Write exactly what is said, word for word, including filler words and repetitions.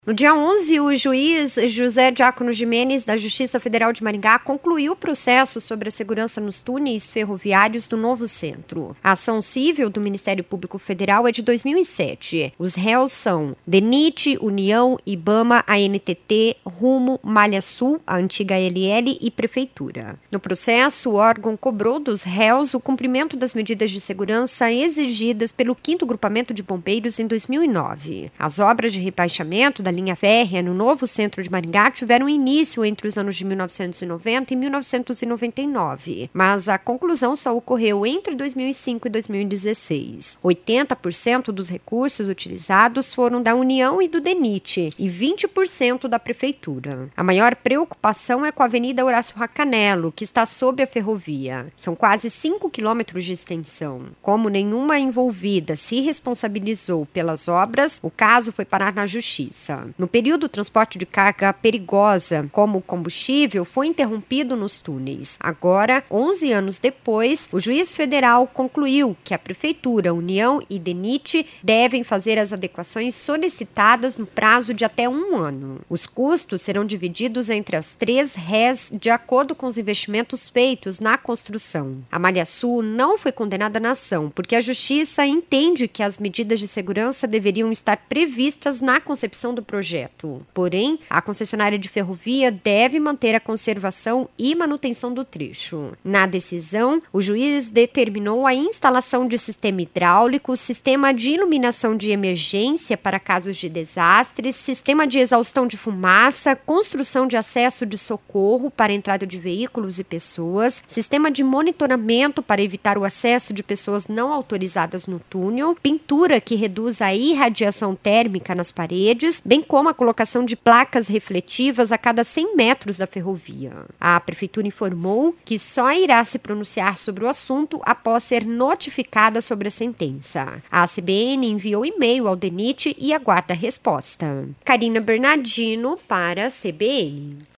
No dia onze, o juiz José Diácono Gimenez, da Justiça Federal de Maringá, concluiu o processo sobre a segurança nos túneis ferroviários do Novo Centro. A ação civil do Ministério Público Federal é de dois mil e sete. Os réus são DENIT, União, IBAMA, A N T T, Rumo, Malha Sul, a antiga L L e Prefeitura. No processo, o órgão cobrou dos réus o cumprimento das medidas de segurança exigidas pelo quinto Grupamento de Bombeiros em dois mil e nove. As obras de rebaixamento da linha férrea no Novo Centro de Maringá tiveram início entre os anos de mil novecentos e noventa e mil novecentos e noventa e nove, mas a conclusão só ocorreu entre dois mil e cinco e dois mil e dezesseis. oitenta por cento dos recursos utilizados foram da União e do DENIT e vinte por cento da Prefeitura. A maior preocupação é com a Avenida Horácio Racanello, que está sob a ferrovia. São quase cinco quilômetros de extensão. Como nenhuma envolvida se responsabilizou pelas obras, o caso foi parar na Justiça. No período, o transporte de carga perigosa, como o combustível, foi interrompido nos túneis. Agora, onze anos depois, o juiz federal concluiu que a Prefeitura, União e DENIT devem fazer as adequações solicitadas no prazo de até um ano. Os custos serão divididos entre as três rés de acordo com os investimentos feitos na construção. A Malha Sul não foi condenada na ação, porque a Justiça entende que as medidas de segurança deveriam estar previstas na concepção do projeto. Porém, a concessionária de ferrovia deve manter a conservação e manutenção do trecho. Na decisão, o juiz determinou a instalação de sistema hidráulico, sistema de iluminação de emergência para casos de desastres, sistema de exaustão de fumaça, construção de acesso de socorro para a entrada de veículos e pessoas, sistema de monitoramento para evitar o acesso de pessoas não autorizadas no túnel, pintura que reduz a irradiação térmica nas paredes, bem como a colocação de placas refletivas a cada cem metros da ferrovia. A Prefeitura informou que só irá se pronunciar sobre o assunto após ser notificada sobre a sentença. A C B N enviou e-mail ao DENIT e aguarda a resposta. Karina Bernardino para a C B N.